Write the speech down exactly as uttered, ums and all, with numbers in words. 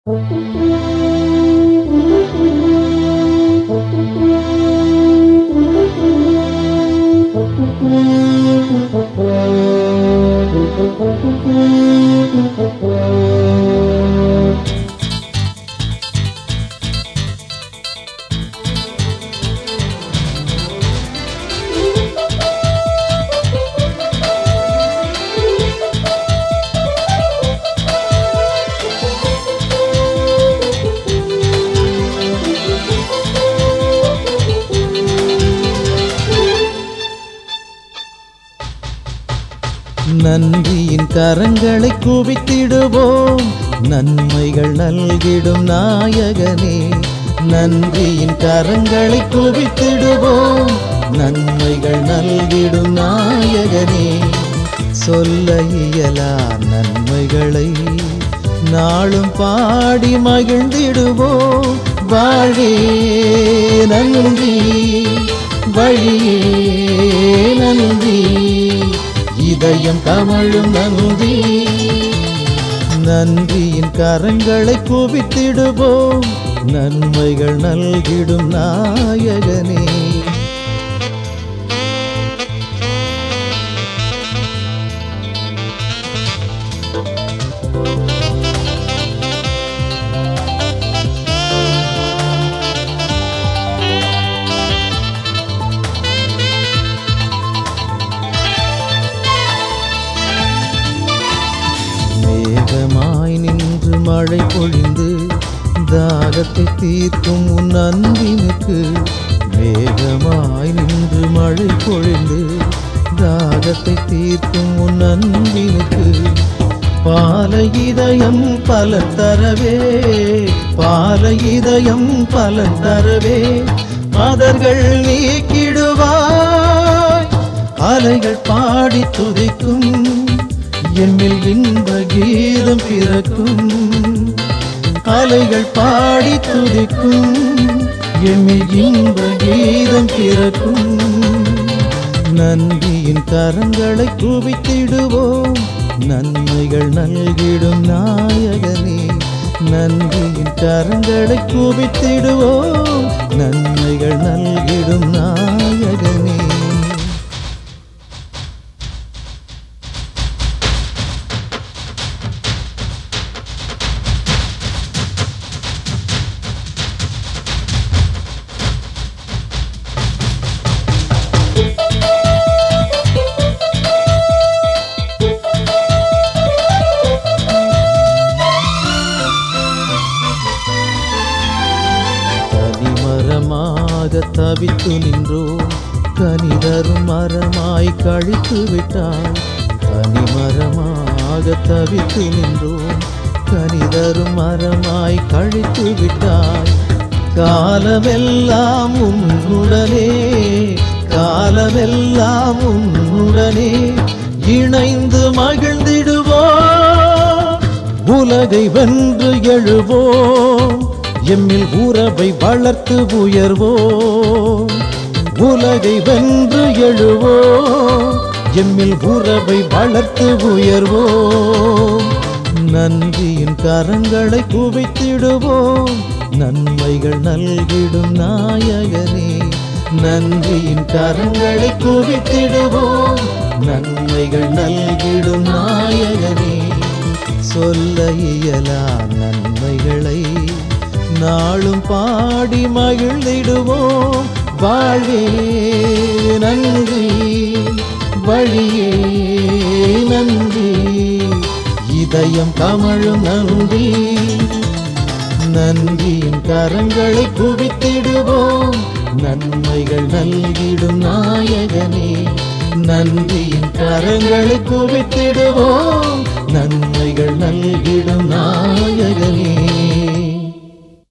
நன்றியின் கரங்களை குவித்திடுவோம், நன்மைகள் நல்கிடும் நாயகனே. நன்றியின் கரங்களை குவித்திடுவோம், நன்மைகள் நல்கிடும் நாயகனே. சொல்ல இயலா நன்மைகளை நாளும் பாடி மகிழ்ந்திடுவோம். வாழே நன்றி, வழியே நன்றி, இதயம் கமழும் நன்றி. நன்றியின் கரங்களை குவித்திடுவோம், நன்மைகள் நல்கிடும் நாயகனே. மேகமாய் நின்று மழை பொழிந்து தாகத்தை தீர்க்கும் உன் அன்பினுக்கு. மேகமாய் நின்று மழை பொழிந்து தாகத்தை தீர்க்கும் உன் அன்பினுக்கு. பால இதயம் பல தரவே, பால இதயம் பல தரவே, மதர்கள் நீக்கிடுவாய். அலைகள் பாடி துதிக்கும், எம்மில் இன்ப கீதம் பிறக்கும். அலைகள் பாடி துதிக்கும், எம்மில் இன்ப கீதம் பிறக்கும். நன்றியின் கரங்களை குவித்திடுவோம், நன்மைகள் நல்கிடும் நாயகனே. நன்றியின் கரங்களை குவித்திடுவோம், நன்மைகள் நல்கிடும் நாயகனே. மரமாக தவித்து நின்றோம், கனிதரும் மரமாய் கழித்து விட்டாய். கனிமரமாக தவித்து நின்றோம், கனிதரும் மரமாய் கழித்து விட்டாய். காலமெல்லாம் உன்னுடனே, காலமெல்லாம் உன்னுடனே இணைந்து மகிழ்ந்திடுவோம். உலகை வென்று எழுவோம், எம்மில் உறவை வளர்த்து உயர்வோம். உலகை வென்று எழுவோம், எம்மில் உறவை வளர்த்து உயர்வோம். நன்றியின் கரங்களை குவித்திடுவோம், நன்மைகள் நல்கிடும் நாயகனே. நன்றியின் கரங்களை குவித்திடுவோம், நன்மைகள் நல்கிடும் நாயகனே. சொல்ல இயலா நன்மைகளை நாளும் பாடி மகிழ்ந்திடுவோம். வாழே நன்றி, வழியே நன்றி, இதயம் கமழும் நன்றி. நன்றியின் கரங்களை குவித்திடுவோம், நன்மைகள் நல்கிடும் நாயகனே. நன்றியின் கரங்களை குவித்திடுவோம், நன்மைகள் நல்கிடும் நாயகனே.